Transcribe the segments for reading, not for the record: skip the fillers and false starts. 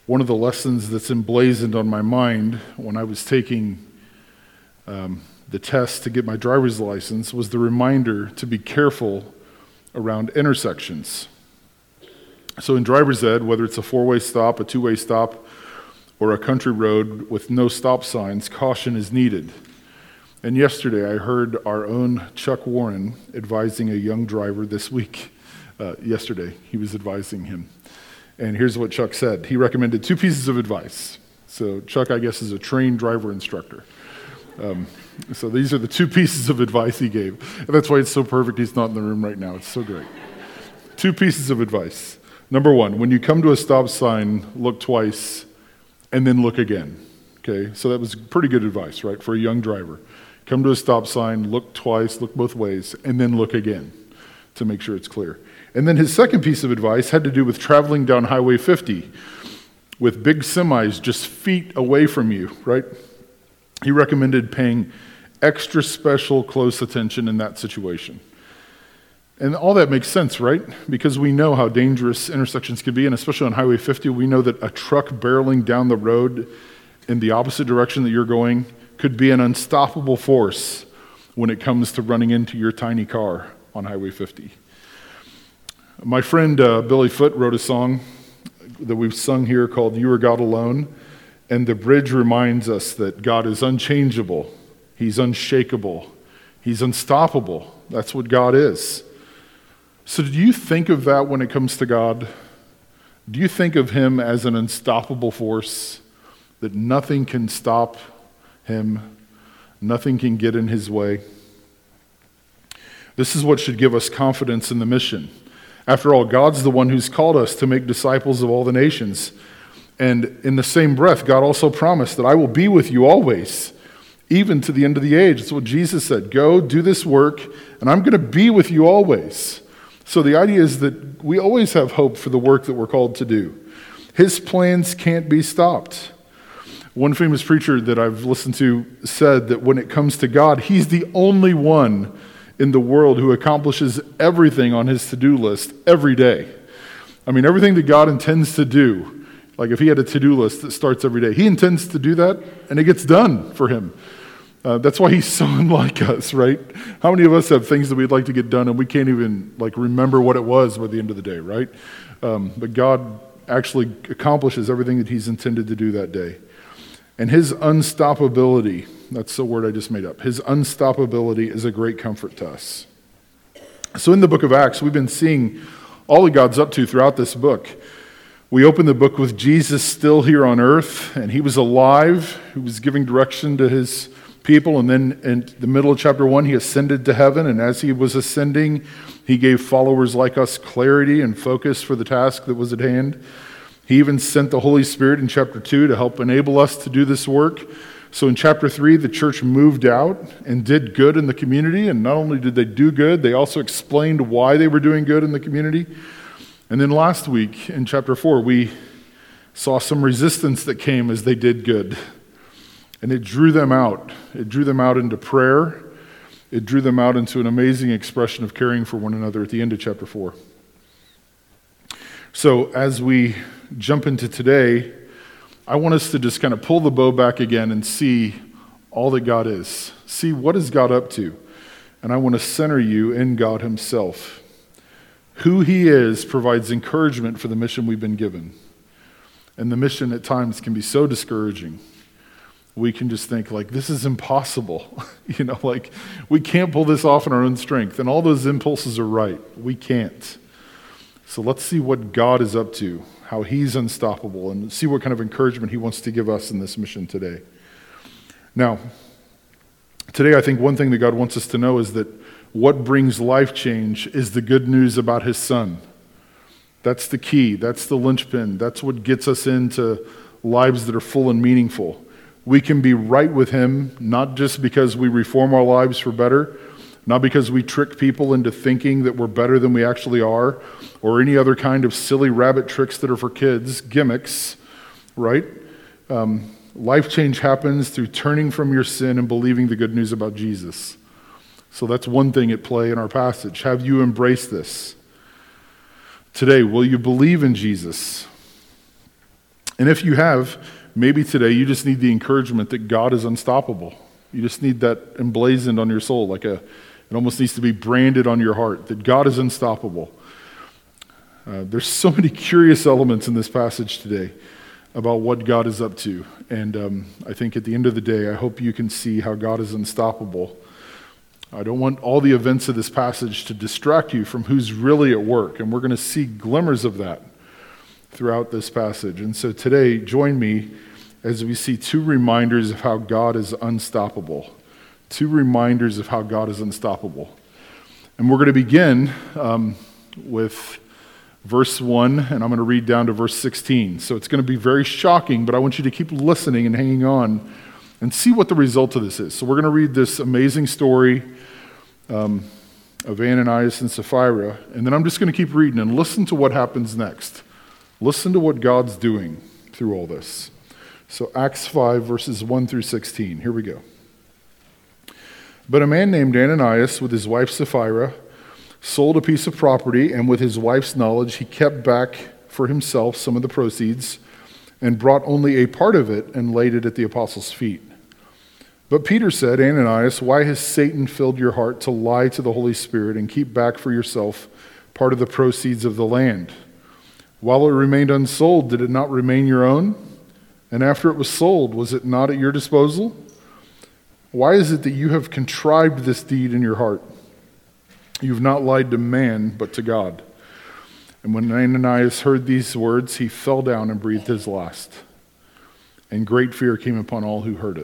One of the lessons that's emblazoned on my mind when I was taking the test to get my driver's license was the reminder to be careful around intersections. So in driver's ed, whether it's a four-way stop, a two-way stop, or a country road with no stop signs, caution is needed. And yesterday I heard our own Chuck Warren advising a young driver this week. Yesterday he was advising him. And here's what Chuck said. He recommended two pieces of advice. So Chuck, I guess, is a trained driver instructor. So these are the two pieces of advice he gave. And that's why it's so perfect he's not in the room right now. It's so great. Two pieces of advice. Number one, when you come to a stop sign, look twice and then look again. Okay, so that was pretty good advice, right, for a young driver. Come to a stop sign, look twice, look both ways, and then look again to make sure it's clear. And then his second piece of advice had to do with traveling down Highway 50 with big semis just feet away from you, right? He recommended paying extra special close attention in that situation. And all that makes sense, right? Because we know how dangerous intersections can be, and especially on Highway 50, we know that a truck barreling down the road in the opposite direction that you're going could be an unstoppable force when it comes to running into your tiny car on Highway 50. My friend Billy Foote wrote a song that we've sung here called You Are God Alone, and the bridge reminds us that God is unchangeable, He's unshakable, He's unstoppable. That's what God is. So do you think of that when it comes to God? Do you think of Him as an unstoppable force, that nothing can stop Him, nothing can get in His way? This is what should give us confidence in the mission. After all, God's the one who's called us to make disciples of all the nations. And in the same breath, God also promised that I will be with you always, even to the end of the age. That's what Jesus said. Go, do this work, and I'm going to be with you always. So the idea is that we always have hope for the work that we're called to do. His plans can't be stopped. One famous preacher that I've listened to said that when it comes to God, He's the only one in the world who accomplishes everything on His to-do list every day. I mean, everything that God intends to do, like if He had a to-do list that starts every day, He intends to do that, and it gets done for Him. That's why He's so unlike us, right? How many of us have things that we'd like to get done and we can't even remember what it was by the end of the day, right? But God actually accomplishes everything that He's intended to do that day. And His unstoppability, that's the word I just made up, His unstoppability is a great comfort to us. So in the book of Acts, we've been seeing all that God's up to throughout this book. We open the book with Jesus still here on earth, and He was alive. He was giving direction to His people, and then in the middle of chapter 1, He ascended to heaven, and as He was ascending, He gave followers like us clarity and focus for the task that was at hand. He even sent the Holy Spirit in chapter 2 to help enable us to do this work. So in chapter 3, the church moved out and did good in the community, and not only did they do good, they also explained why they were doing good in the community. And then last week, in chapter 4, we saw some resistance that came as they did good. And it drew them out. It drew them out into prayer. It drew them out into an amazing expression of caring for one another at the end of chapter 4. So as we jump into today, I want us to just kind of pull the bow back again and see all that God is. See what is God up to. And I want to center you in God Himself. Who He is provides encouragement for the mission we've been given. And the mission at times can be so discouraging. We can just think this is impossible. We can't pull this off in our own strength. And all those impulses are right. We can't. So let's see what God is up to, how He's unstoppable, and see what kind of encouragement He wants to give us in this mission today. Now, today I think one thing that God wants us to know is that what brings life change is the good news about His Son. That's the key. That's the linchpin. That's what gets us into lives that are full and meaningful. We can be right with Him, not just because we reform our lives for better, not because we trick people into thinking that we're better than we actually are, or any other kind of silly rabbit tricks that are for kids, gimmicks, right? Life change happens through turning from your sin and believing the good news about Jesus. So that's one thing at play in our passage. Have you embraced this? Today, will you believe in Jesus? And if you have, maybe today you just need the encouragement that God is unstoppable. You just need that emblazoned on your soul, it almost needs to be branded on your heart, that God is unstoppable. There's so many curious elements in this passage today about what God is up to. And I think at the end of the day, I hope you can see how God is unstoppable. I don't want all the events of this passage to distract you from who's really at work. And we're going to see glimmers of that throughout this passage. And so today, join me as we see two reminders of how God is unstoppable. Two reminders of how God is unstoppable. And we're going to begin with verse 1, and I'm going to read down to verse 16. So it's going to be very shocking, but I want you to keep listening and hanging on and see what the result of this is. So we're going to read this amazing story of Ananias and Sapphira, and then I'm just going to keep reading and listen to what happens next. Listen to what God's doing through all this. So Acts 5, verses 1 through 16. Here we go. But a man named Ananias with his wife Sapphira sold a piece of property, and with his wife's knowledge, he kept back for himself some of the proceeds and brought only a part of it and laid it at the apostles' feet. But Peter said, Ananias, why has Satan filled your heart to lie to the Holy Spirit and keep back for yourself part of the proceeds of the land? While it remained unsold, did it not remain your own? And after it was sold, was it not at your disposal? Why is it that you have contrived this deed in your heart? You've not lied to man, but to God. And when Ananias heard these words, he fell down and breathed his last. And great fear came upon all who heard it.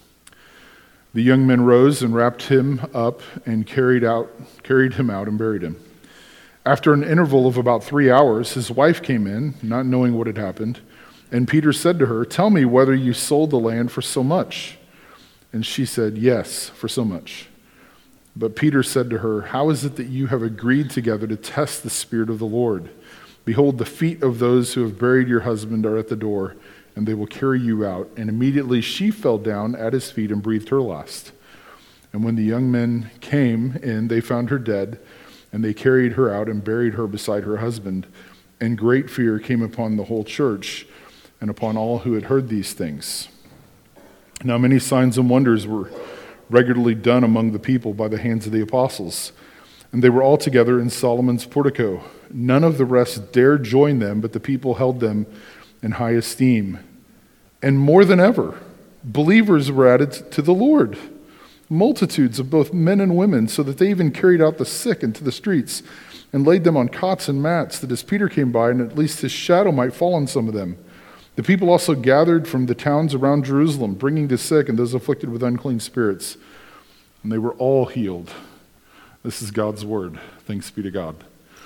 The young men rose and wrapped him up and carried him out and buried him. After an interval of about 3 hours, his wife came in, not knowing what had happened. And Peter said to her, tell me whether you sold the land for so much. And she said, yes, for so much. But Peter said to her, how is it that you have agreed together to test the Spirit of the Lord? Behold, the feet of those who have buried your husband are at the door, and they will carry you out. And immediately she fell down at his feet and breathed her last. And when the young men came in, they found her dead, and they carried her out and buried her beside her husband. And great fear came upon the whole church and upon all who had heard these things. Now many signs and wonders were regularly done among the people by the hands of the apostles. And they were all together in Solomon's portico. None of the rest dared join them, but the people held them in high esteem. And more than ever, believers were added to the Lord, multitudes of both men and women, so that they even carried out the sick into the streets and laid them on cots and mats, that as Peter came by, and at least his shadow might fall on some of them. The people also gathered from the towns around Jerusalem, bringing the sick and those afflicted with unclean spirits, and they were all healed. This is God's word. Thanks be to God.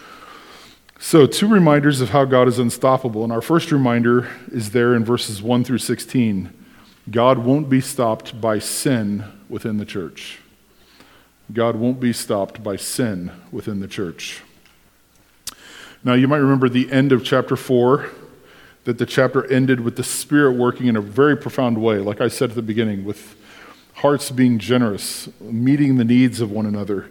So, two reminders of how God is unstoppable. And our first reminder is there in verses 1 through 16. God won't be stopped by sin within the church. God won't be stopped by sin within the church. Now, you might remember the end of chapter 4, that the chapter ended with the Spirit working in a very profound way, like I said at the beginning, with hearts being generous, meeting the needs of one another.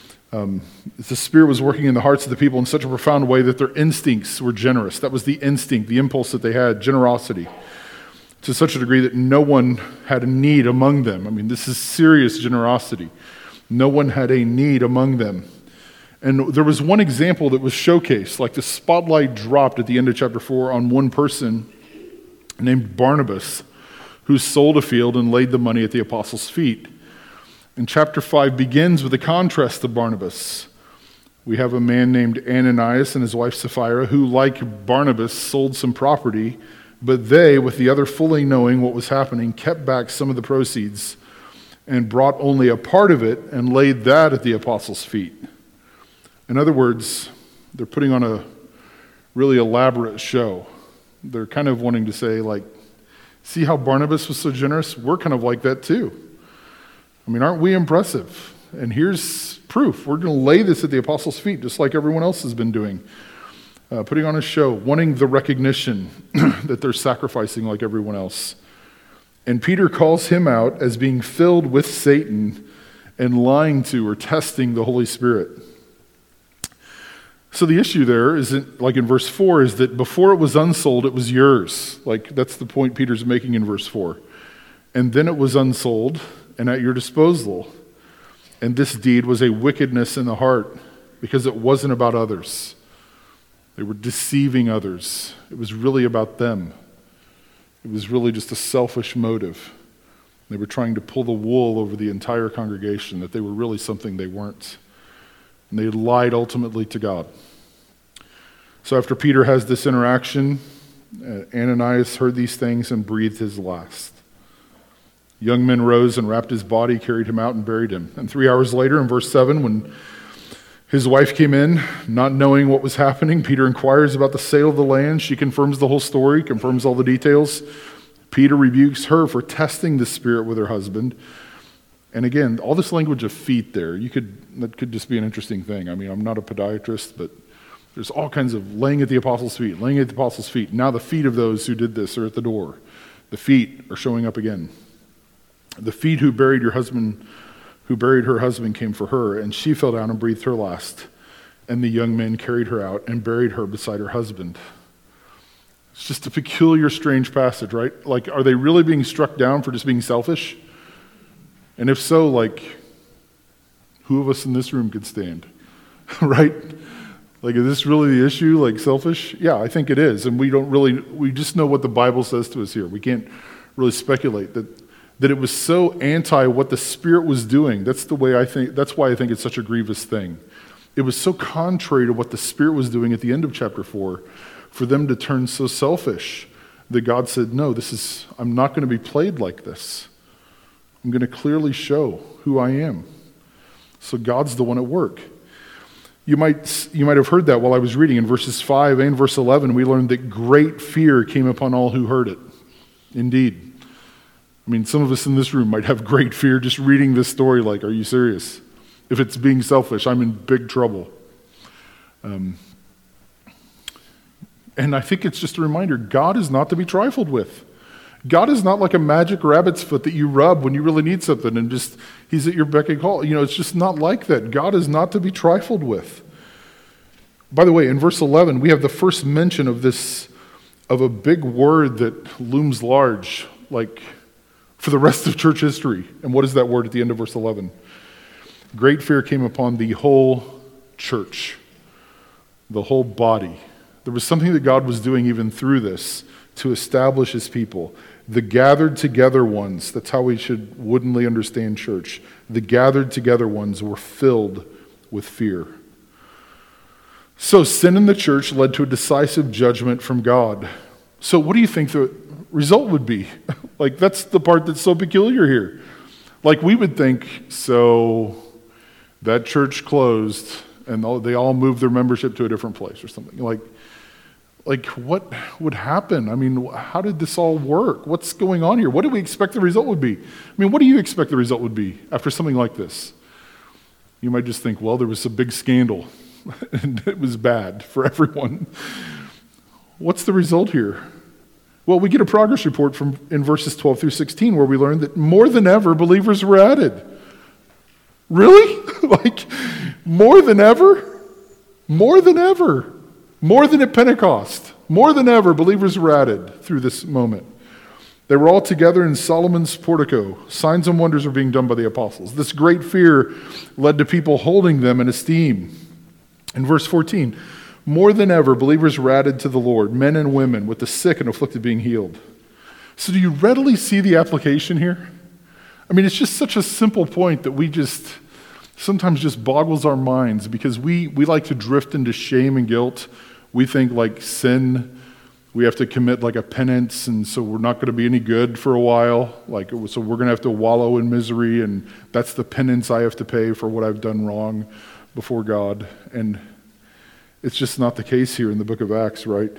The Spirit was working in the hearts of the people in such a profound way that their instincts were generous. That was the instinct, the impulse that they had, generosity, to such a degree that no one had a need among them. I mean, this is serious generosity. No one had a need among them. And there was one example that was showcased, like the spotlight dropped at the end of chapter 4 on one person named Barnabas, who sold a field and laid the money at the apostles' feet. And chapter 5 begins with a contrast to Barnabas. We have a man named Ananias and his wife Sapphira, who, like Barnabas, sold some property, but they, with the other fully knowing what was happening, kept back some of the proceeds and brought only a part of it and laid that at the apostles' feet. In other words, they're putting on a really elaborate show. They're kind of wanting to say, like, see how Barnabas was so generous? We're kind of like that too. I mean, aren't we impressive? And here's proof. We're going to lay this at the apostles' feet, just like everyone else has been doing. Putting on a show, wanting the recognition that they're sacrificing like everyone else. And Peter calls him out as being filled with Satan and lying to or testing the Holy Spirit. So the issue there isn't, like in verse 4, is that before it was unsold, it was yours. Like, that's the point Peter's making in verse 4. And then it was unsold and at your disposal. And this deed was a wickedness in the heart because it wasn't about others. They were deceiving others. It was really about them. It was really just a selfish motive. They were trying to pull the wool over the entire congregation, that they were really something they weren't. And they lied ultimately to God. So after Peter has this interaction, Ananias heard these things and breathed his last. Young men rose and wrapped his body, carried him out, and buried him. And 3 hours later, in verse 7, when his wife came in, not knowing what was happening, Peter inquires about the sale of the land. She confirms the whole story, confirms all the details. Peter rebukes her for testing the spirit with her husband. And again, all this language of feet there, that could just be an interesting thing. I mean, I'm not a podiatrist, but there's all kinds of laying at the apostles' feet, laying at the apostles' feet. Now the feet of those who did this are at the door. The feet are showing up again. The feet who buried her husband came for her, and she fell down and breathed her last. And the young men carried her out and buried her beside her husband. It's just a peculiar, strange passage, right? Like, are they really being struck down for just being selfish? And if so, like, who of us in this room could stand? Right? Like, is this really the issue, like selfish? Yeah, I think it is. And we just know what the Bible says to us here. We can't really speculate that it was so anti what the Spirit was doing. That's why I think it's such a grievous thing. It was so contrary to what the Spirit was doing at the end of chapter 4 for them to turn so selfish that God said, no, I'm not going to be played like this. I'm going to clearly show who I am. So God's the one at work. You might have heard that while I was reading in verses 5 and verse 11. We learned that great fear came upon all who heard it. Indeed. I mean, some of us in this room might have great fear just reading this story like, are you serious? If it's being selfish, I'm in big trouble. And I think it's just a reminder, God is not to be trifled with. God is not like a magic rabbit's foot that you rub when you really need something and just, he's at your beck and call. You know, it's just not like that. God is not to be trifled with. By the way, in verse 11, we have the first mention of a big word that looms large, like for the rest of church history. And what is that word at the end of verse 11? Great fear came upon the whole church, the whole body. There was something that God was doing even through this to establish his people. The gathered together ones, that's how we should woodenly understand church. The gathered together ones were filled with fear. So sin in the church led to a decisive judgment from God. So what do you think the result would be? Like, that's the part that's so peculiar here. Like, we would think, so that church closed and they all moved their membership to a different place or something. Like what would happen? I mean, how did this all work? What's going on here? What do we expect the result would be? I mean, what do you expect the result would be after something like this? You might just think, well, there was a big scandal and it was bad for everyone. What's the result here? Well, we get a progress report in verses 12 through 16 where we learn that more than ever believers were added. Really? Like, more than ever? More than ever. More than at Pentecost. More than ever, believers were added through this moment. They were all together in Solomon's portico. Signs and wonders were being done by the apostles. This great fear led to people holding them in esteem. In verse 14, more than ever, believers were added to the Lord, men and women, with the sick and afflicted being healed. So do you readily see the application here? I mean, it's just such a simple point that sometimes just boggles our minds because we like to drift into shame and guilt. We think like sin, we have to commit like a penance, and so we're not going to be any good for a while. So we're going to have to wallow in misery, and that's the penance I have to pay for what I've done wrong before God. And it's just not the case here in the book of Acts, right?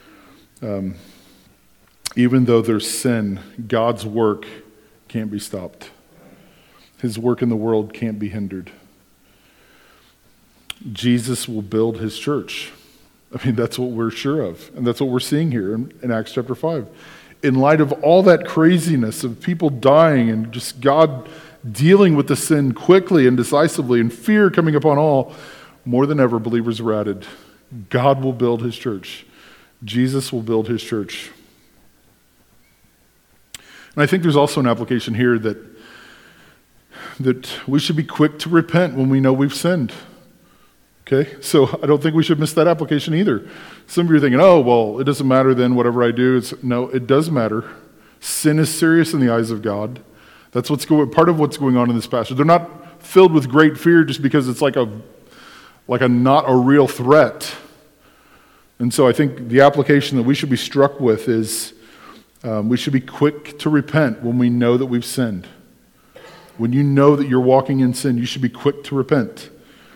Even though there's sin, God's work can't be stopped. His work in the world can't be hindered. Jesus will build his church. I mean, that's what we're sure of. And that's what we're seeing here in Acts chapter 5. In light of all that craziness of people dying and just God dealing with the sin quickly and decisively and fear coming upon all, more than ever, believers are added. God will build his church. Jesus will build his church. And I think there's also an application here that we should be quick to repent when we know we've sinned. Okay? So I don't think we should miss that application either. Some of you are thinking, oh, well, it doesn't matter then, whatever I do. No, it does matter. Sin is serious in the eyes of God. That's part of what's going on in this passage. They're not filled with great fear just because it's like a not a real threat. And so I think the application that we should be struck with is we should be quick to repent when we know that we've sinned. When you know that you're walking in sin, you should be quick to repent.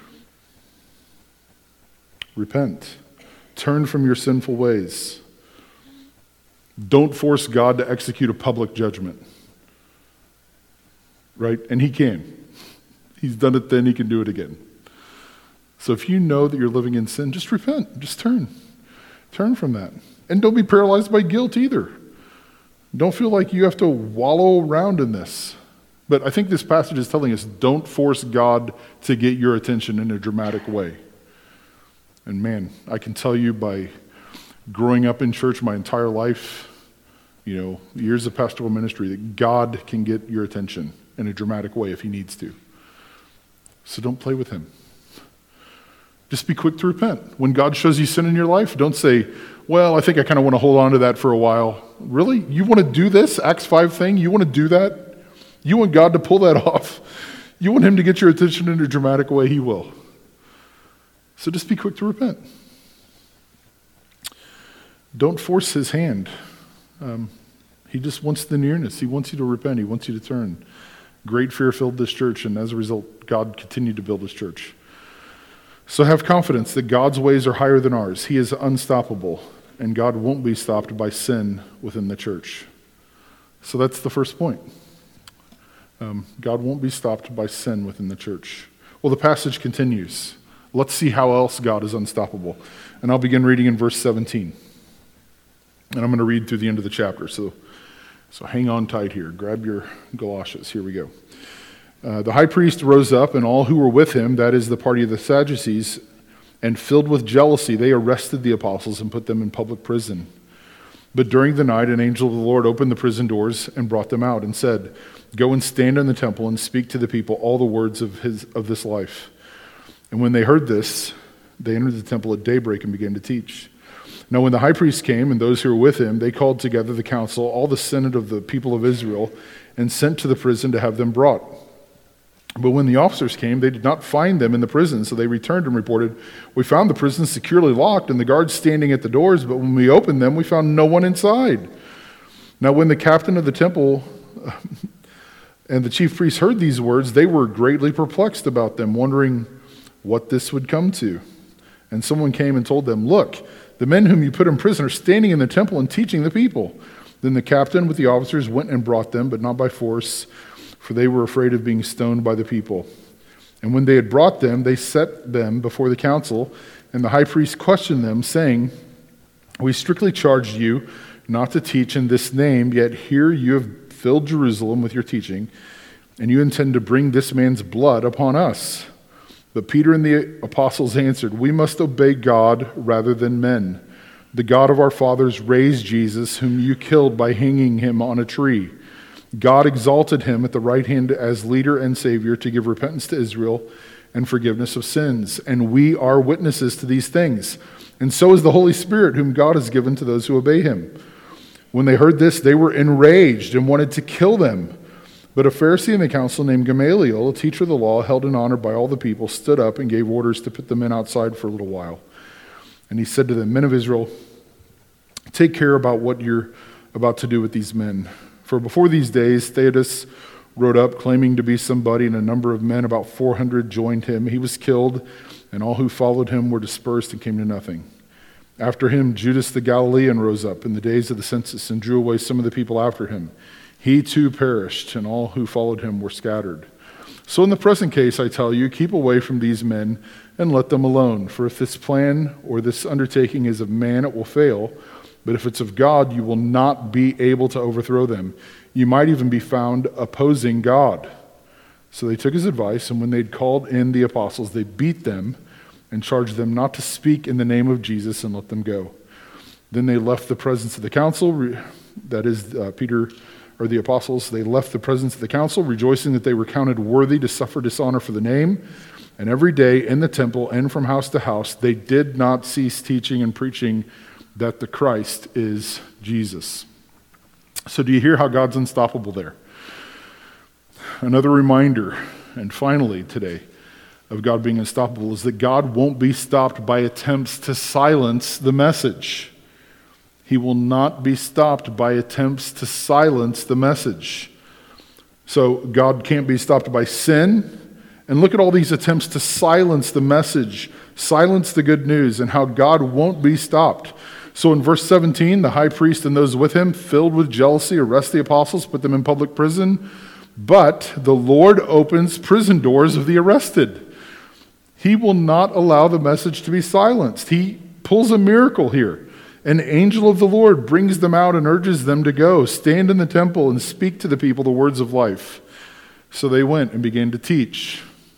Repent. Turn from your sinful ways. Don't force God to execute a public judgment. Right? And he can. He's done it then, he can do it again. So if you know that you're living in sin, just repent. Just turn. Turn from that. And don't be paralyzed by guilt either. Don't feel like you have to wallow around in this. But I think this passage is telling us, don't force God to get your attention in a dramatic way. And man, I can tell you by growing up in church my entire life, years of pastoral ministry, that God can get your attention in a dramatic way if he needs to. So don't play with him. Just be quick to repent. When God shows you sin in your life, don't say, well, I think I kind of want to hold on to that for a while. Really? You want to do this Acts 5 thing? You want to do that? You want God to pull that off? You want him to get your attention in a dramatic way? He will. So just be quick to repent. Don't force his hand. He just wants the nearness. He wants you to repent. He wants you to turn. Great fear filled this church, and as a result, God continued to build his church. So have confidence that God's ways are higher than ours. He is unstoppable, and God won't be stopped by sin within the church. So that's the first point. God won't be stopped by sin within the church. Well, the passage continues. Let's see how else God is unstoppable. And I'll begin reading in verse 17. And I'm going to read through the end of the chapter. So hang on tight here. Grab your galoshes. Here we go. The high priest rose up, and all who were with him, that is the party of the Sadducees, and filled with jealousy, they arrested the apostles and put them in public prison. But during the night, an angel of the Lord opened the prison doors and brought them out and said, "Go and stand in the temple and speak to the people all the words of this life." And when they heard this, they entered the temple at daybreak and began to teach. Now when the high priest came and those who were with him, they called together the council, all the senate of the people of Israel, and sent to the prison to have them brought. But when the officers came, they did not find them in the prison, so they returned and reported, "We found the prison securely locked and the guards standing at the doors, but when we opened them, we found no one inside." Now when the captain of the temple and the chief priests heard these words, they were greatly perplexed about them, wondering what this would come to. And someone came and told them, "Look, the men whom you put in prison are standing in the temple and teaching the people." Then the captain with the officers went and brought them, but not by force, for they were afraid of being stoned by the people. And when they had brought them, they set them before the council, and the high priest questioned them, saying, "We strictly charged you not to teach in this name, yet here you have filled Jerusalem with your teaching, and you intend to bring this man's blood upon us." But Peter and the apostles answered, "We must obey God rather than men. The God of our fathers raised Jesus, whom you killed by hanging him on a tree. God exalted him at the right hand as leader and savior to give repentance to Israel and forgiveness of sins. And we are witnesses to these things. And so is the Holy Spirit, whom God has given to those who obey him." When they heard this, they were enraged and wanted to kill them. But a Pharisee in the council named Gamaliel, a teacher of the law, held in honor by all the people, stood up and gave orders to put the men outside for a little while. And he said to them, "Men of Israel, take care about what you're about to do with these men. For before these days, Theudas rode up claiming to be somebody, and a number of men, about 400, joined him. He was killed, and all who followed him were dispersed and came to nothing. After him, Judas the Galilean rose up in the days of the census and drew away some of the people after him. He too perished, and all who followed him were scattered. So in the present case, I tell you, keep away from these men and let them alone. For if this plan or this undertaking is of man, it will fail. But if it's of God, you will not be able to overthrow them. You might even be found opposing God." So they took his advice, and when they'd called in the apostles, they beat them and charged them not to speak in the name of Jesus and let them go. Then they left the presence of the council, that is, Peter or the apostles, they left the presence of the council, rejoicing that they were counted worthy to suffer dishonor for the name. And every day in the temple and from house to house, they did not cease teaching and preaching that the Christ is Jesus. So do you hear how God's unstoppable there? Another reminder, and finally today, of God being unstoppable is that God won't be stopped by attempts to silence the message. He will not be stopped by attempts to silence the message. So God can't be stopped by sin. And look at all these attempts to silence the message, silence the good news, and how God won't be stopped. So in verse 17, the high priest and those with him, filled with jealousy, arrest the apostles, put them in public prison. But the Lord opens prison doors of the arrested. He will not allow the message to be silenced. He pulls a miracle here. An angel of the Lord brings them out and urges them to go, stand in the temple and speak to the people the words of life. So they went and began to teach.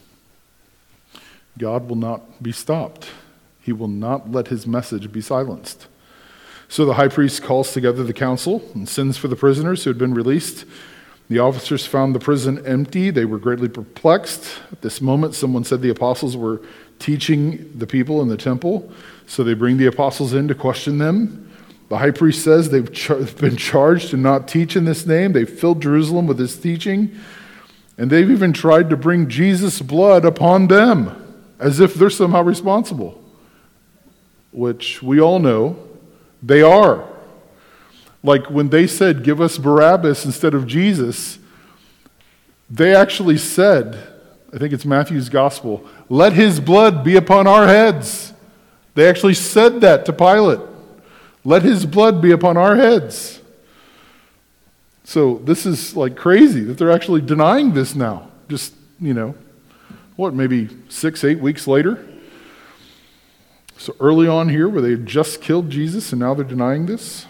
God will not be stopped. He will not let his message be silenced. So the high priest calls together the council and sends for the prisoners who had been released. The officers found the prison empty. They were greatly perplexed. At this moment, someone said the apostles were teaching the people in the temple. So they bring the apostles in to question them. The high priest says they've been charged to not teach in this name. They've filled Jerusalem with this teaching. And they've even tried to bring Jesus' blood upon them, as if they're somehow responsible, which we all know they are. Like when they said, give us Barabbas instead of Jesus, they actually said, I think it's Matthew's gospel, let his blood be upon our heads. They actually said that to Pilate. Let his blood be upon our heads. So this is like crazy that they're actually denying this now. Just, maybe 6-8 weeks later? So early on here where they had just killed Jesus and now they're denying this.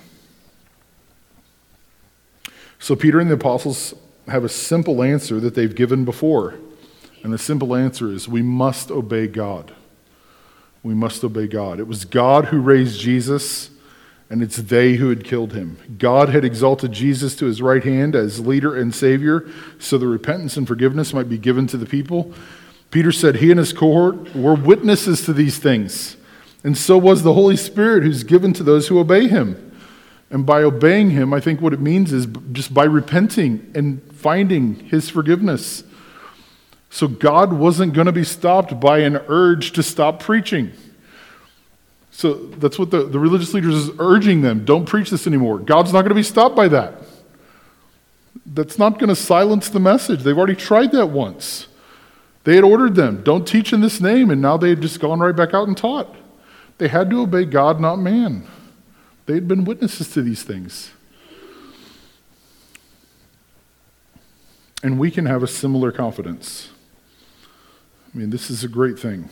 So Peter and the apostles have a simple answer that they've given before. And the simple answer is, we must obey God. We must obey God. It was God who raised Jesus, and it's they who had killed him. God had exalted Jesus to his right hand as leader and savior, so the repentance and forgiveness might be given to the people. Peter said he and his cohort were witnesses to these things, and so was the Holy Spirit who's given to those who obey him. And by obeying him, I think what it means is just by repenting and finding his forgiveness. So God wasn't going to be stopped by an urge to stop preaching. So that's what the religious leaders is urging them. Don't preach this anymore. God's not going to be stopped by that. That's not going to silence the message. They've already tried that once. They had ordered them, don't teach in this name, and now they had just gone right back out and taught. They had to obey God, not man. They had been witnesses to these things. And we can have a similar confidence. I mean, this is a great thing.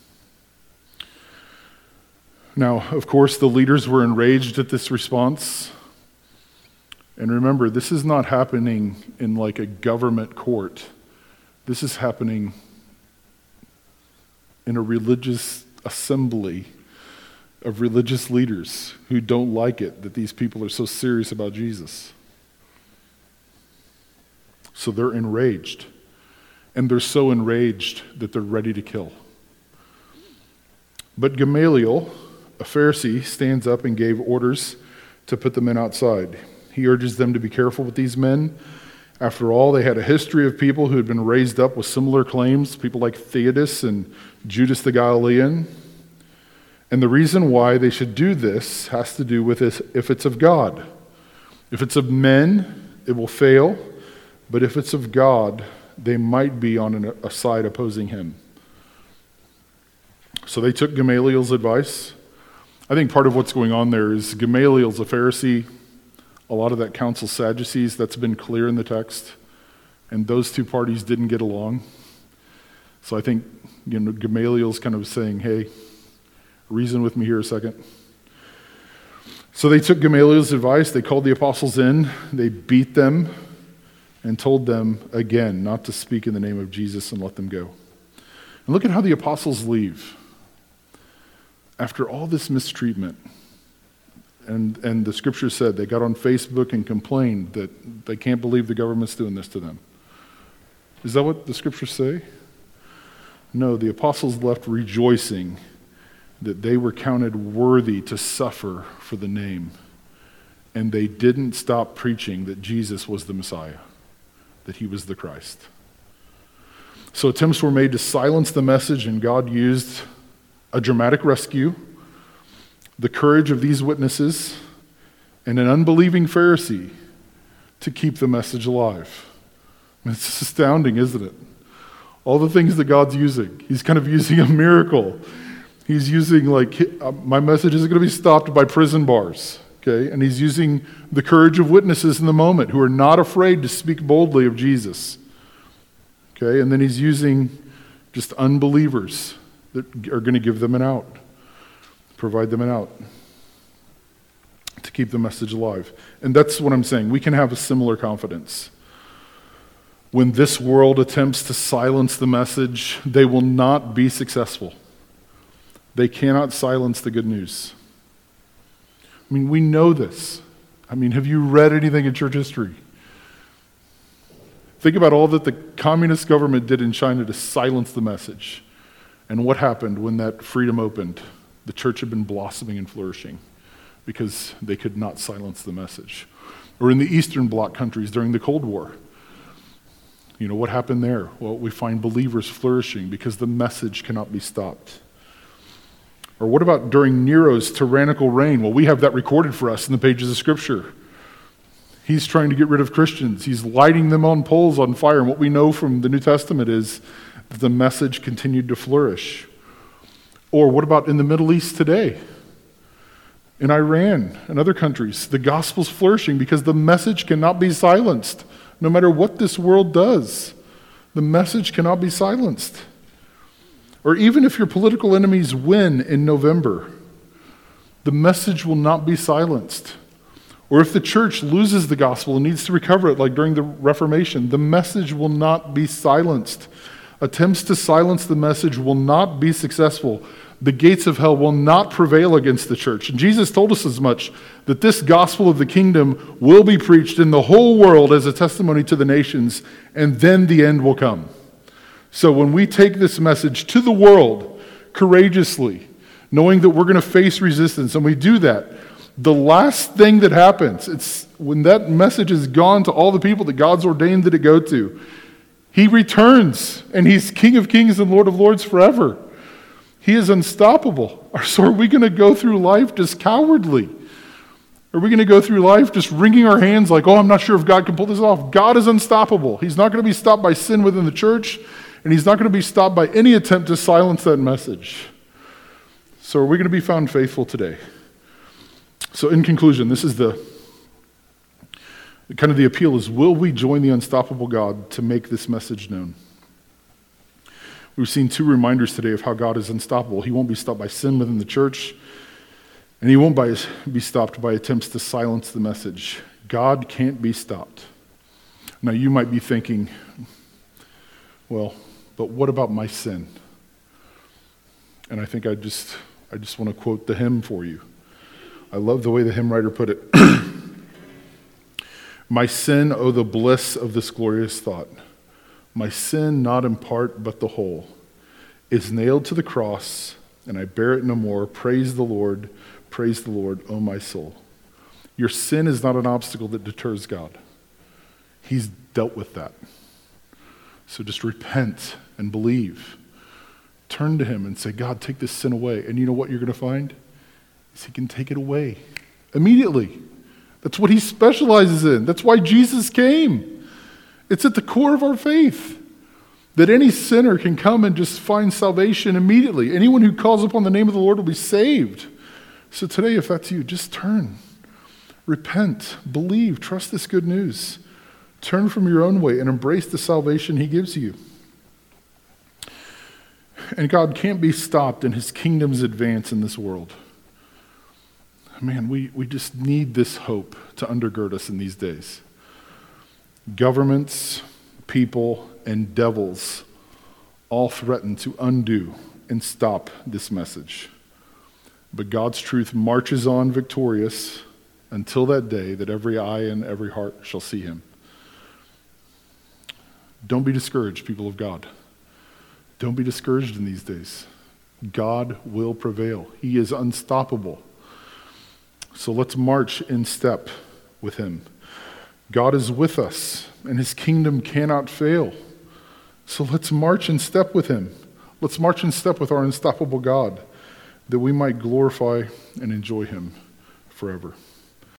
Now, of course, the leaders were enraged at this response. And remember, this is not happening in like a government court. This is happening in a religious assembly of religious leaders who don't like it that these people are so serious about Jesus. So they're enraged. And they're so enraged that they're ready to kill. But Gamaliel, a Pharisee, stands up and gave orders to put the men outside. He urges them to be careful with these men. After all, they had a history of people who had been raised up with similar claims, people like Theudas and Judas the Galilean. And the reason why they should do this has to do with if it's of God. If it's of men, it will fail. But if it's of God, they might be on a side opposing him. So they took Gamaliel's advice. I think part of what's going on there is Gamaliel's a Pharisee. A lot of that council Sadducees, that's been clear in the text. And those two parties didn't get along. So I think Gamaliel's kind of saying, hey, reason with me here a second. So they took Gamaliel's advice. They called the apostles in. They beat them and told them again not to speak in the name of Jesus and let them go. And look at how the apostles leave. after all this mistreatment, and the scripture said they got on Facebook and complained that they can't believe the government's doing this to them. Is that what the scriptures say? No, the apostles left rejoicing that they were counted worthy to suffer for the name. And they didn't stop preaching that Jesus was the Messiah, that he was the Christ. So attempts were made to silence the message, and God used a dramatic rescue, the courage of these witnesses, and an unbelieving Pharisee to keep the message alive. It's astounding, isn't it? All the things that God's using. He's kind of using a miracle. He's using, my message isn't going to be stopped by prison bars, okay? And he's using the courage of witnesses in the moment who are not afraid to speak boldly of Jesus, okay? And then he's using just unbelievers that are going to give them an out, provide them an out to keep the message alive. And that's what I'm saying. We can have a similar confidence. When this world attempts to silence the message, they will not be successful. They cannot silence the good news. I mean, we know this. I mean, have you read anything in church history? Think about all that the communist government did in China to silence the message. And what happened when that freedom opened? The church had been blossoming and flourishing because they could not silence the message. Or in the Eastern Bloc countries during the Cold War. You know, what happened there? Well, we find believers flourishing because the message cannot be stopped. Or what about during Nero's tyrannical reign? Well, we have that recorded for us in the pages of Scripture. He's trying to get rid of Christians. He's lighting them on poles on fire. And what we know from the New Testament is that the message continued to flourish. Or what about in the Middle East today? In Iran and other countries, the gospel's flourishing because the message cannot be silenced. No matter what this world does, the message cannot be silenced. Or even if your political enemies win in November, the message will not be silenced. Or if the church loses the gospel and needs to recover it, like during the Reformation, the message will not be silenced. Attempts to silence the message will not be successful. The gates of hell will not prevail against the church. And Jesus told us as much, that this gospel of the kingdom will be preached in the whole world as a testimony to the nations, and then the end will come. So when we take this message to the world courageously, knowing that we're going to face resistance, and we do that, the last thing that happens, it's when that message is gone to all the people that God's ordained that it go to, he returns, and he's King of Kings and Lord of Lords forever. He is unstoppable. So are we going to go through life just cowardly? Are we going to go through life just wringing our hands like, oh, I'm not sure if God can pull this off? God is unstoppable. He's not going to be stopped by sin within the church, and he's not going to be stopped by any attempt to silence that message. So are we going to be found faithful today? So in conclusion, this is the appeal is, will we join the unstoppable God to make this message known? We've seen two reminders today of how God is unstoppable. He won't be stopped by sin within the church, and he won't be stopped by attempts to silence the message. God can't be stopped. Now you might be thinking, well, but what about my sin? And I think I just want to quote the hymn for you. I love the way the hymn writer put it. My sin, oh the bliss of this glorious thought. My sin, not in part but the whole, is nailed to the cross, and I bear it no more. Praise the Lord, O my soul. Your sin is not an obstacle that deters God. He's dealt with that. So just repent and believe. Turn to him and say, God, take this sin away. And you know what you're going to find? Is he can take it away immediately. That's what he specializes in. That's why Jesus came. It's at the core of our faith that any sinner can come and just find salvation immediately. Anyone who calls upon the name of the Lord will be saved. So today, if that's you, just turn. Repent, believe, trust this good news. Turn from your own way and embrace the salvation he gives you. And God can't be stopped in his kingdom's advance in this world. Man, we just need this hope to undergird us in these days. Governments, people, and devils all threaten to undo and stop this message. But God's truth marches on victorious until that day that every eye and every heart shall see him. Don't be discouraged, people of God. Don't be discouraged in these days. God will prevail. He is unstoppable. So let's march in step with him. God is with us, and his kingdom cannot fail. So let's march in step with him. Let's march in step with our unstoppable God, that we might glorify and enjoy him forever.